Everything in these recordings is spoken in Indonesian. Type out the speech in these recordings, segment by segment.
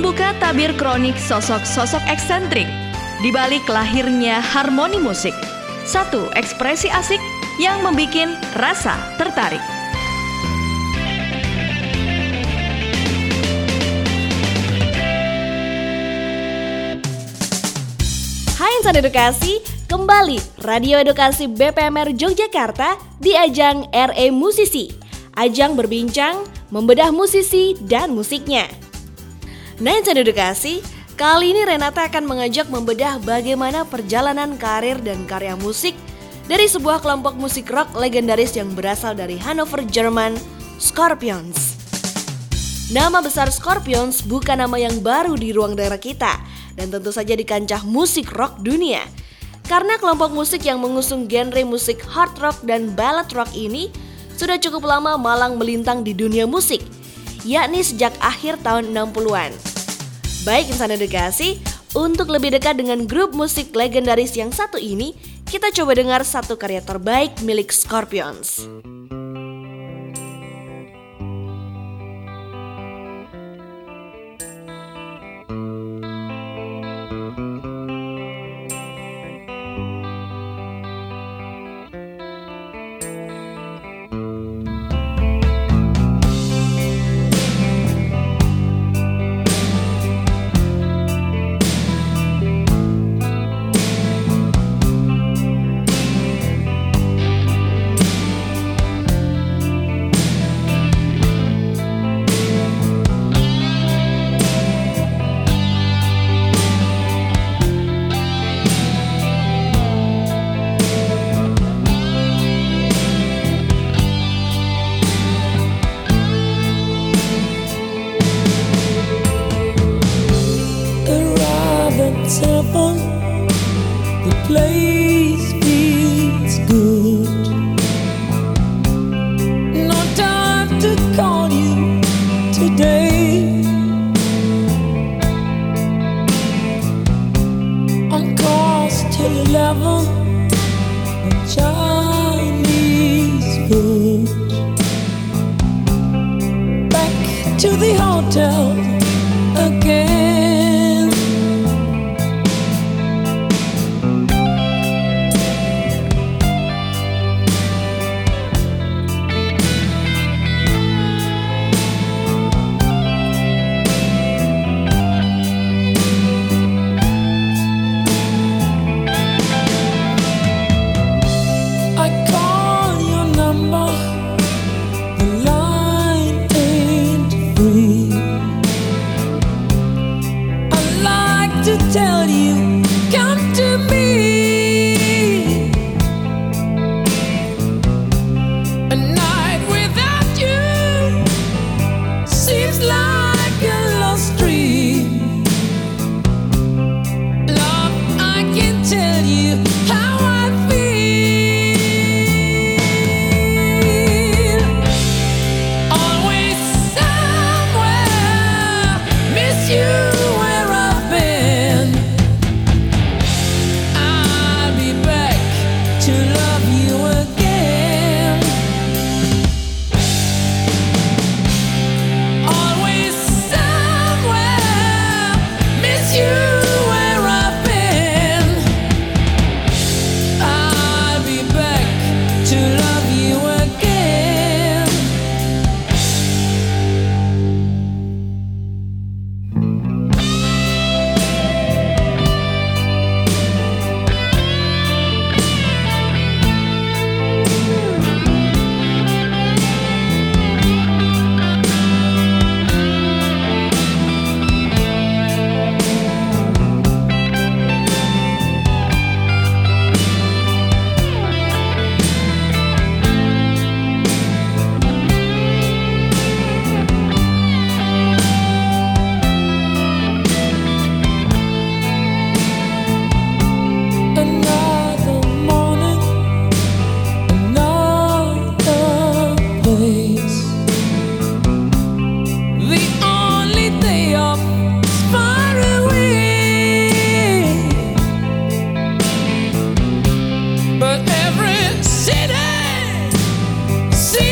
membuka tabir kronik sosok-sosok eksentrik di balik lahirnya harmoni musik. Satu ekspresi asik yang membikin rasa tertarik. Hai Insan Edukasi, kembali Radio Edukasi BPMR Yogyakarta di ajang RE Musisi. Ajang berbincang, membedah musisi dan musiknya. Nah Insan Edukasi, kali ini Renata akan mengajak membedah bagaimana perjalanan karir dan karya musik dari sebuah kelompok musik rock legendaris yang berasal dari Hannover, Jerman, Scorpions. Nama besar Scorpions bukan nama yang baru di ruang dengar kita, dan tentu saja di kancah musik rock dunia. Karena kelompok musik yang mengusung genre musik hard rock dan ballad rock ini sudah cukup lama malang melintang di dunia musik, yakni sejak akhir tahun 60-an. Baik Insan Edukasi, untuk lebih dekat dengan grup musik legendaris yang satu ini, kita coba dengar satu karya terbaik milik Scorpions. The place feels good. No time to call you today. On course till 11. Chinese food. Back to the hotel again. Tell you, come to me. A night without you seems like a lost dream. Love, I can tell you how I feel. Always somewhere, miss you.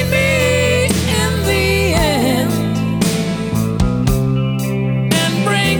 Bring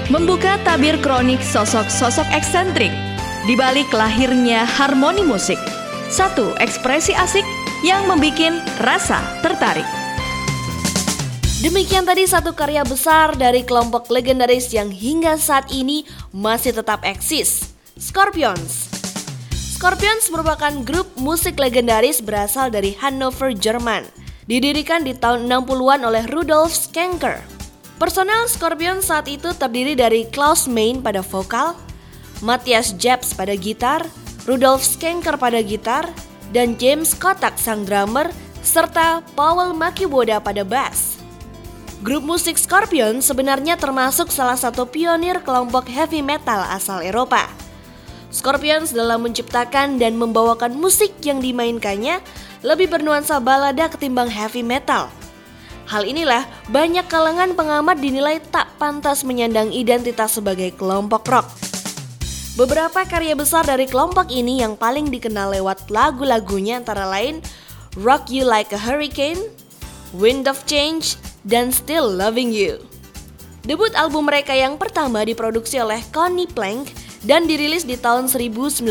membuka tabir kronik sosok-sosok eksentrik di balik lahirnya harmoni musik. 1. Ekspresi asik yang membikin rasa tertarik. Demikian tadi satu karya besar dari kelompok legendaris yang hingga saat ini masih tetap eksis, Scorpions. Scorpions merupakan grup musik legendaris berasal dari Hannover, Jerman. Didirikan di tahun 60-an oleh Rudolf Schenker. Personel Scorpions saat itu terdiri dari Klaus Meine pada vokal, Matthias Jeps pada gitar, Rudolf Schenker pada gitar, dan James Kotak sang drummer, serta Paul Makiwoda pada bass. Grup musik Scorpions sebenarnya termasuk salah satu pionir kelompok heavy metal asal Eropa. Scorpions dalam menciptakan dan membawakan musik yang dimainkannya lebih bernuansa balada ketimbang heavy metal. Hal inilah banyak kalangan pengamat dinilai tak pantas menyandang identitas sebagai kelompok rock. Beberapa karya besar dari kelompok ini yang paling dikenal lewat lagu-lagunya antara lain Rock You Like a Hurricane, Wind of Change, dan Still Loving You. Debut album mereka yang pertama diproduksi oleh Conny Plank dan dirilis di tahun 1972.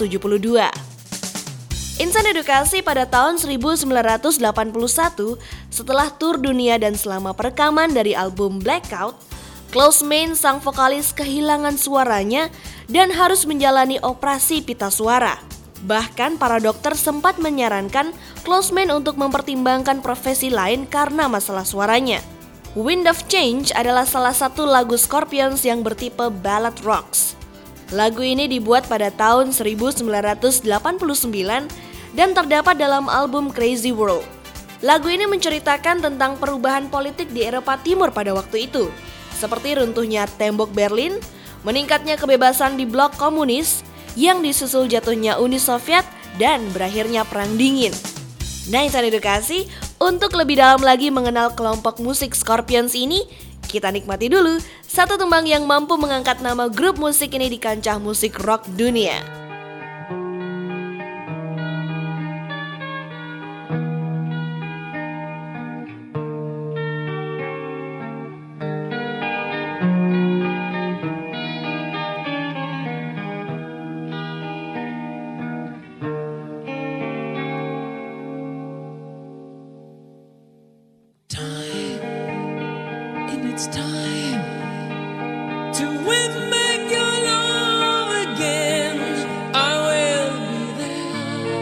Insan Edukasi pada tahun 1981 setelah tur dunia dan selama perekaman dari album Blackout, Klaus Meine sang vokalis kehilangan suaranya dan harus menjalani operasi pita suara. Bahkan para dokter sempat menyarankan Klaus Meine untuk mempertimbangkan profesi lain karena masalah suaranya. Wind of Change adalah salah satu lagu Scorpions yang bertipe ballad rocks. Lagu ini dibuat pada tahun 1989 dan terdapat dalam album Crazy World. Lagu ini menceritakan tentang perubahan politik di Eropa Timur pada waktu itu, seperti runtuhnya tembok Berlin, meningkatnya kebebasan di blok komunis, yang disusul jatuhnya Uni Soviet dan berakhirnya Perang Dingin. Nah, Insan Edukasi, untuk lebih dalam lagi mengenal kelompok musik Scorpions ini, kita nikmati dulu satu tembang yang mampu mengangkat nama grup musik ini di kancah musik rock dunia. It's time to win back your love again. I will be there.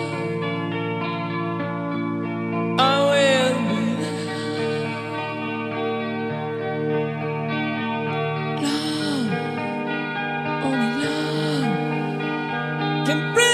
I will be there. Love, only love can bring